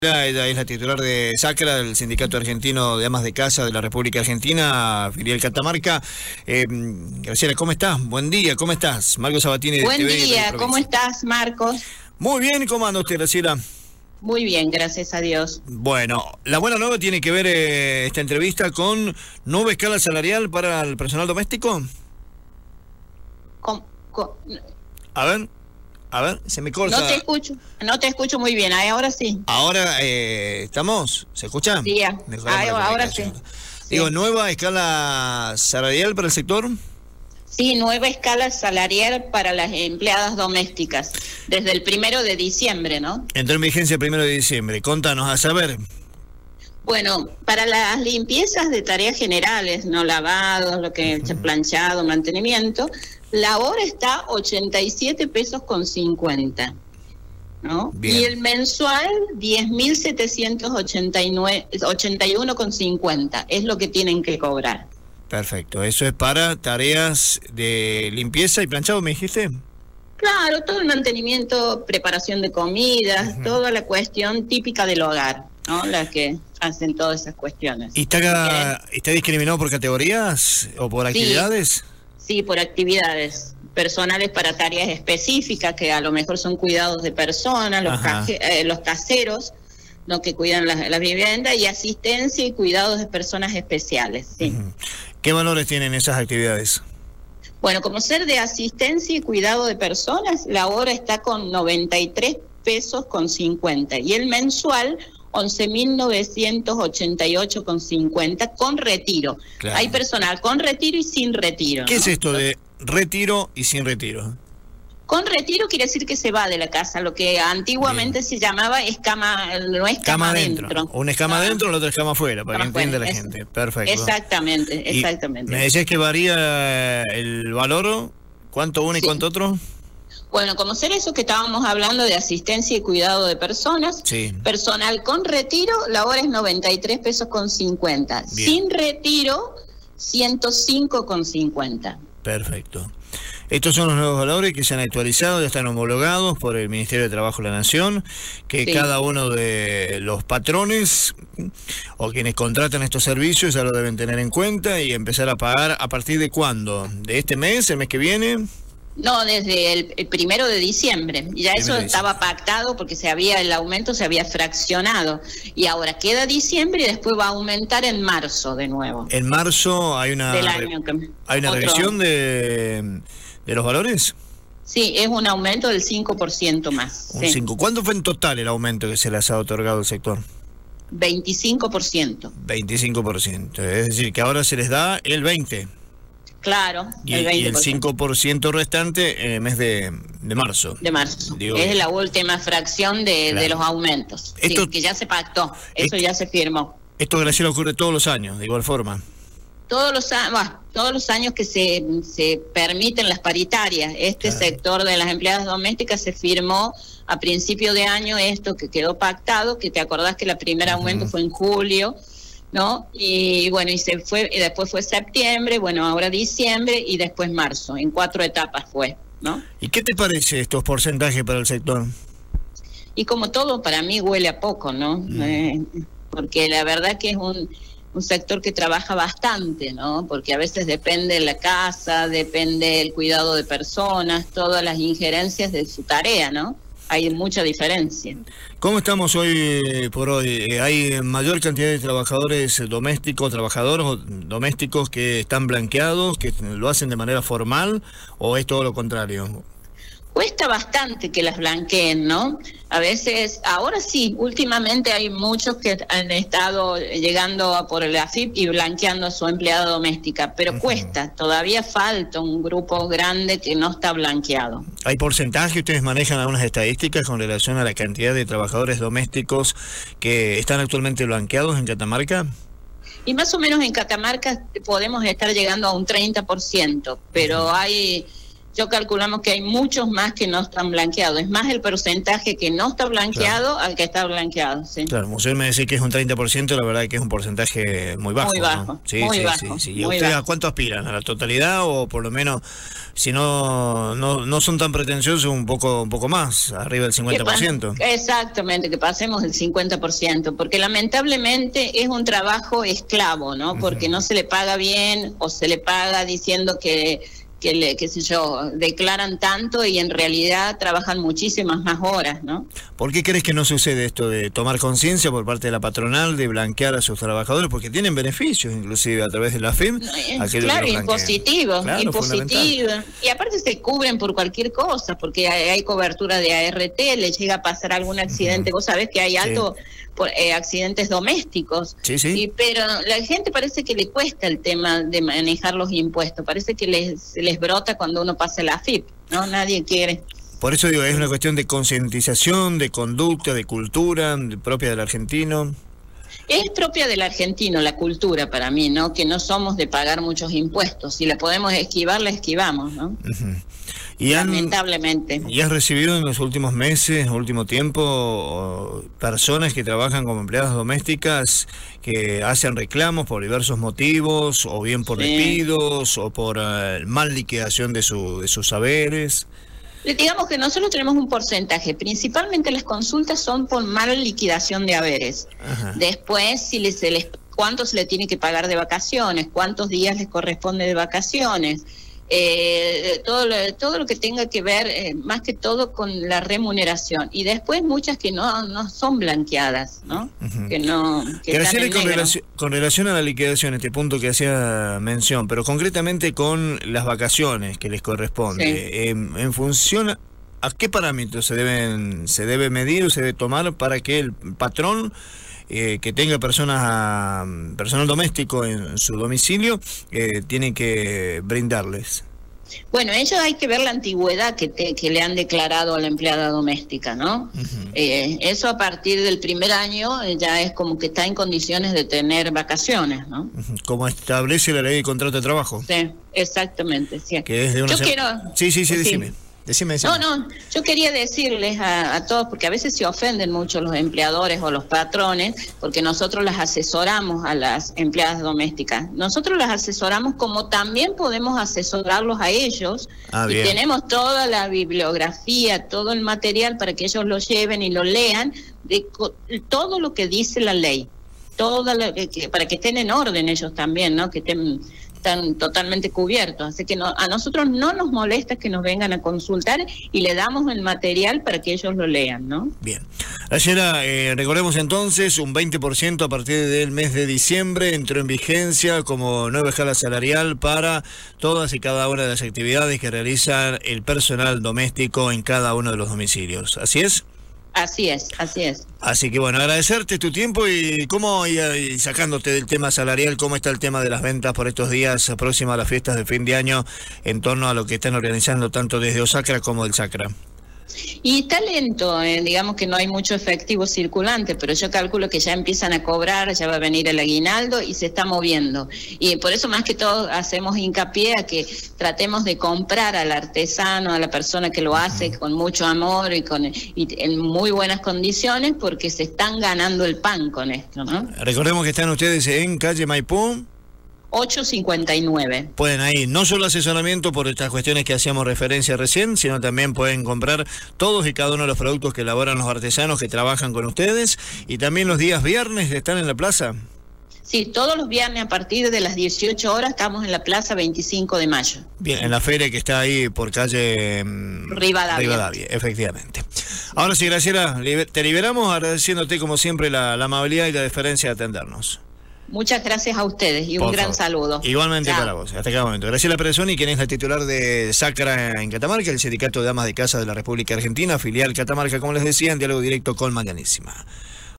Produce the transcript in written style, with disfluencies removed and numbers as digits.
Ella es la titular de SACRA, del Sindicato Argentino de Amas de Casa de la República Argentina, filial Catamarca. Graciela, ¿cómo estás? Buen día, ¿cómo estás? Marcos Sabatini de Buen TV día, ¿cómo estás, Marcos? Muy bien, ¿cómo anda usted, Graciela? Muy bien, gracias a Dios. Bueno, la buena nueva tiene que ver esta entrevista con nueva escala salarial para el personal doméstico. A ver, se me corta. No te escucho muy bien, ahora sí. Ahora, ¿estamos? ¿Se escucha? Sí, ahora sí. Digo, ¿nueva escala salarial para el sector? Sí, nueva escala salarial para las empleadas domésticas, desde el 1 de diciembre, ¿no? Entró en vigencia el 1 de diciembre. Contanos, a saber. Bueno, para las limpiezas de tareas generales, no lavados, lo que es planchado, mantenimiento, la hora está 87 pesos con 50, ¿no? Bien. Y el mensual 10.781 con 50 es lo que tienen que cobrar. Perfecto, eso es para tareas de limpieza y planchado, ¿me dijiste? Claro, todo el mantenimiento, preparación de comidas, toda la cuestión típica del hogar, ¿no? Las que hacen todas esas cuestiones. ¿Y está discriminado por categorías o por actividades? Sí, por actividades personales para tareas específicas, que a lo mejor son cuidados de personas, los caseros, ¿no? Que cuidan la vivienda, y asistencia y cuidados de personas especiales. Sí. ¿Qué valores tienen esas actividades? Bueno, como ser de asistencia y cuidado de personas, la hora está con 93 pesos con 50 y el mensual 11.988 con 50 con retiro. Claro. Hay personal con retiro y sin retiro. ¿Qué es esto de retiro y sin retiro? Con retiro quiere decir que se va de la casa, lo que antiguamente se llamaba no es cama adentro. Una es cama adentro, la otra es cama afuera, para que entienda la gente. Perfecto. Exactamente. ¿Me decías que varía el valor? ¿Cuánto uno y cuánto otro? Bueno, como ser eso que estábamos hablando de asistencia y cuidado de personas, personal con retiro, la hora es 93 pesos con 50. Bien. Sin retiro, 105 con 50. Perfecto. Estos son los nuevos valores que se han actualizado, ya están homologados por el Ministerio de Trabajo de la Nación, que cada uno de los patrones o quienes contratan estos servicios ya lo deben tener en cuenta y empezar a pagar. ¿A partir de cuándo? ¿De este mes, el mes que viene? No, desde el 1 de diciembre. Ya eso estaba pactado porque el aumento se había fraccionado. Y ahora queda diciembre y después va a aumentar en marzo de nuevo. ¿En marzo hay una revisión de los valores? Sí, es un aumento del 5% más. Un 5%. ¿Cuánto fue en total el aumento que se les ha otorgado al sector? 25%. 25%. Es decir, que ahora se les da el 20%. Claro, el 20%. Y el 5% restante en el mes de marzo. De marzo. Es la última fracción de los aumentos. Esto, que ya se pactó, eso ya se firmó. Esto, Graciela, ocurre todos los años, de igual forma. Todos los años que se permiten las paritarias. Sector de las empleadas domésticas se firmó a principio de año esto que quedó pactado, que te acordás que el primer aumento fue en julio, ¿no? Y bueno, y después fue septiembre, bueno, ahora diciembre y después marzo, en 4 etapas fue, ¿no? ¿Y qué te parece estos porcentajes para el sector? Y como todo, para mí huele a poco, ¿no? Porque la verdad que es un sector que trabaja bastante, ¿no? Porque a veces depende la casa, depende el cuidado de personas, todas las injerencias de su tarea, ¿no? Hay mucha diferencia. ¿Cómo estamos hoy por hoy? ¿Hay mayor cantidad de trabajadores domésticos, domésticos que están blanqueados, que lo hacen de manera formal, o es todo lo contrario? Cuesta bastante que las blanqueen, ¿no? A veces, ahora sí, últimamente hay muchos que han estado llegando por el AFIP y blanqueando a su empleada doméstica, pero cuesta, todavía falta un grupo grande que no está blanqueado. ¿Hay porcentaje? ¿Ustedes manejan algunas estadísticas con relación a la cantidad de trabajadores domésticos que están actualmente blanqueados en Catamarca? Y más o menos en Catamarca podemos estar llegando a un 30%, pero hay yo calculamos que hay muchos más que no están blanqueados. Es más el porcentaje que no está blanqueado al que está blanqueado. ¿Sí? Claro, como usted me decía que es un 30%, la verdad es que es un porcentaje muy bajo. Muy bajo, ¿no? Sí, muy sí, bajo. Sí. ¿Y ustedes a cuánto aspiran? ¿A la totalidad o por lo menos, si no son tan pretenciosos, un poco más, arriba del 50%? Exactamente, que pasemos el 50%, porque lamentablemente es un trabajo esclavo, ¿no? Porque no se le paga bien o se le paga diciendo qué sé yo, declaran tanto y en realidad trabajan muchísimas más horas, ¿no? ¿Por qué crees que no sucede esto de tomar conciencia por parte de la patronal de blanquear a sus trabajadores? Porque tienen beneficios, inclusive a través de la FIM. Claro, impositivo. Y aparte se cubren por cualquier cosa, porque hay cobertura de ART, le llega a pasar algún accidente. Vos sabés que hay alto... accidentes domésticos, pero la gente parece que le cuesta el tema de manejar los impuestos, parece que les brota cuando uno pasa la AFIP, ¿no? Nadie quiere. Por eso digo, es una cuestión de concientización, de conducta, de cultura, propia del argentino. Es propia del argentino la cultura para mí, ¿no? Que no somos de pagar muchos impuestos, si la podemos esquivar, la esquivamos, ¿no? Lamentablemente. ¿Y has recibido en los últimos meses, último tiempo, personas que trabajan como empleadas domésticas que hacen reclamos por diversos motivos, o bien por despidos, o por mal liquidación de sus saberes? Digamos que nosotros tenemos un porcentaje, principalmente las consultas son por mala liquidación de haberes. Ajá. Después, cuánto se le tiene que pagar de vacaciones, cuántos días les corresponde de vacaciones, todo lo que tenga que ver, más que todo con la remuneración. Y después muchas que no son blanqueadas, ¿no? Uh-huh. Con relación a la liquidación, este punto que hacía mención, pero concretamente con las vacaciones que les corresponde, en función a qué parámetros se debe medir o se debe tomar para que el patrón que tenga personal doméstico en su domicilio tiene que brindarles? Bueno, ellos hay que ver la antigüedad que le han declarado a la empleada doméstica, ¿no? Uh-huh. Eso a partir del primer año ya es como que está en condiciones de tener vacaciones, ¿no? Uh-huh. Como establece la ley de contrato de trabajo. Sí, exactamente. Sí. Que es de una Sí, decime. Decime. No, yo quería decirles a todos, porque a veces se ofenden mucho los empleadores o los patrones, porque nosotros las asesoramos a las empleadas domésticas. Nosotros las asesoramos como también podemos asesorarlos a ellos. Y tenemos toda la bibliografía, todo el material para que ellos lo lleven y lo lean, de todo lo que dice la ley, para que estén en orden ellos también, ¿no? Que están totalmente cubiertos, así que a nosotros no nos molesta que nos vengan a consultar y le damos el material para que ellos lo lean, ¿no? Bien. Ayera, recordemos entonces, un 20% a partir del mes de diciembre entró en vigencia como nueva escala salarial para todas y cada una de las actividades que realiza el personal doméstico en cada uno de los domicilios, ¿así es? Así es. Así que bueno, agradecerte tu tiempo y sacándote del tema salarial, ¿cómo está el tema de las ventas por estos días próximos a las fiestas de fin de año en torno a lo que están organizando tanto desde OSACRA como del SACRA? Y está lento, digamos que no hay mucho efectivo circulante, pero yo calculo que ya empiezan a cobrar, ya va a venir el aguinaldo y se está moviendo. Y por eso más que todo hacemos hincapié a que tratemos de comprar al artesano, a la persona que lo hace con mucho amor y en muy buenas condiciones, porque se están ganando el pan con esto, ¿no? Recordemos que están ustedes en calle Maipú 859. Pueden ahí, no solo asesoramiento por estas cuestiones que hacíamos referencia recién, sino también pueden comprar todos y cada uno de los productos que elaboran los artesanos que trabajan con ustedes, y también los días viernes están en la plaza. Sí, todos los viernes a partir de las 18 horas estamos en la plaza 25 de mayo. Bien, en la feria que está ahí por calle Rivadavia, efectivamente. Ahora sí, Graciela, te liberamos agradeciéndote como siempre la amabilidad y la deferencia de atendernos. Muchas gracias a ustedes y un gran saludo. Igualmente para vos, hasta cada momento. Graciela Perezoni, quien es la titular de SACRA en Catamarca, el Sindicato de Amas de Casa de la República Argentina, filial Catamarca, como les decía, en diálogo directo con Mañanísima.